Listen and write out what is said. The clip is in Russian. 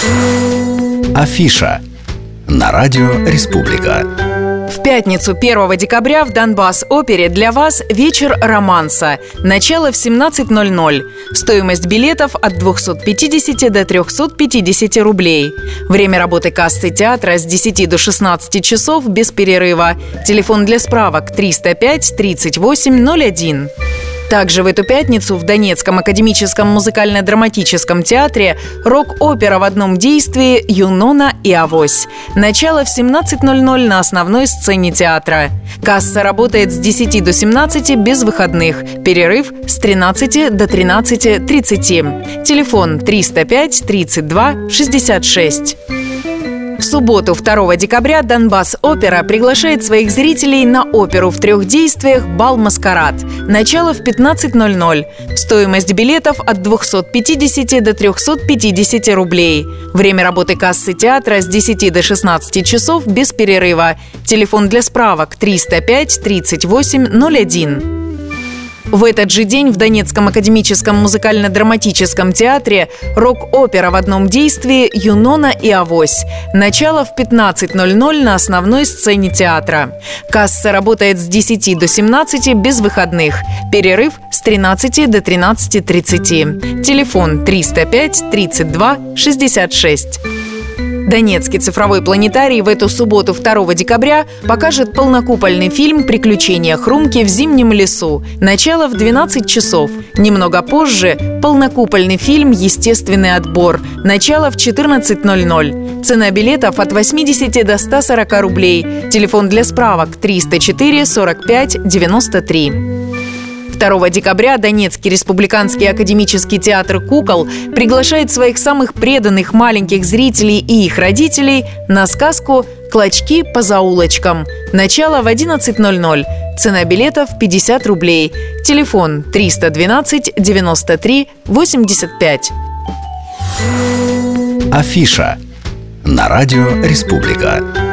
Афиша на радио «Республика». В пятницу 1 декабря в Донбасс-опере для вас вечер романса. Начало в 17:00. Стоимость билетов от 250 до 350 рублей. Время работы кассы театра с 10 до 16 часов без перерыва. Телефон для справок 305 38 01. Также в эту пятницу в Донецком академическом музыкально-драматическом театре рок-опера в одном действии «Юнона и Авось». Начало в 17:00 на основной сцене театра. Касса работает с 10 до 17 без выходных. Перерыв с 13 до 13:30. Телефон 305 32 66. В субботу, 2 декабря, Донбасс-опера приглашает своих зрителей на оперу в 3 действиях «Бал-маскарад». Начало в 15:00. Стоимость билетов от 250 до 350 рублей. Время работы кассы театра с 10 до 16 часов без перерыва. Телефон для справок 305 38 01. В этот же день в Донецком академическом музыкально-драматическом театре рок-опера в одном действии «Юнона и Авось». Начало в 15:00 на основной сцене театра. Касса работает с 10 до 17 без выходных. Перерыв с 13 до 13:30. Телефон 305 32 66. Донецкий цифровой планетарий в эту субботу, 2 декабря, покажет полнокупольный фильм «Приключения Хрумки в зимнем лесу». Начало в 12 часов. Немного позже – полнокупольный фильм «Естественный отбор». Начало в 14:00. Цена билетов от 80 до 140 рублей. Телефон для справок 304 45 93. 2 декабря Донецкий республиканский академический театр кукол приглашает своих самых преданных маленьких зрителей и их родителей на сказку «Клочки по заулочкам». Начало в 11:00. Цена билетов 50 рублей. Телефон 312 93 85. Афиша на радио «Республика».